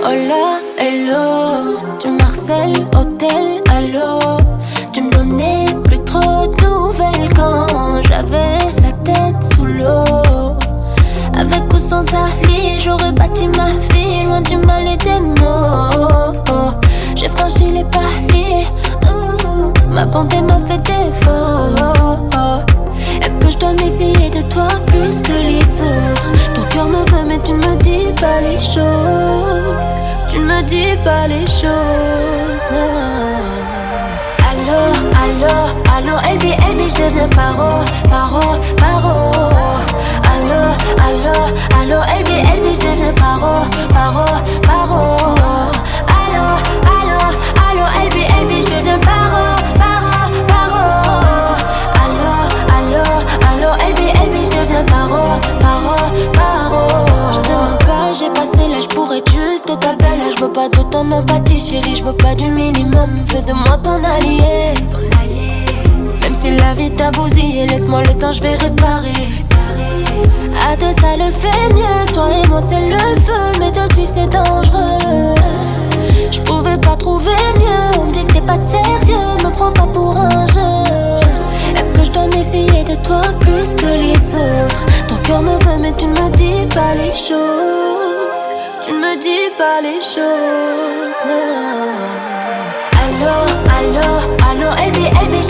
Hola, hello, tu m'harcèles, hôtel, allô. Tu me donnais plus trop de nouvelles quand j'avais la tête sous l'eau. Avec ou sans Ali, j'aurais bâti ma vie loin du mal et des maux. J'ai franchi les paliers, ma bonté m'a fait défaut. Est-ce que je dois méfier de toi plus que les autres? Ton cœur me veut mais tu ne me dis pas les choses. Tu ne me dis pas les choses, non. Allô, allô, LB, je deviens paro. Allô, LB, je deviens paro. Allô, LB, je deviens paro. Allô, LB, je deviens paro. Je te mens pas, j'ai passé l'âge pour être juste ta belle. Je veux pas de ton empathie, chérie, je veux pas du minimum. Fais de moi ton allié. Même si la vie t'a bousillé, laisse-moi le temps, je vais réparer. À deux ça le fait mieux, toi et moi c'est le feu. Mais te suivre c'est dangereux. Je pouvais pas trouver mieux, on me dit que t'es pas sérieux. Me prends pas pour un jeu. Est-ce que je dois méfier de toi plus que les autres? Ton cœur me veut mais tu ne me dis pas les choses. Tu ne me dis pas les choses, non. Allô, LB,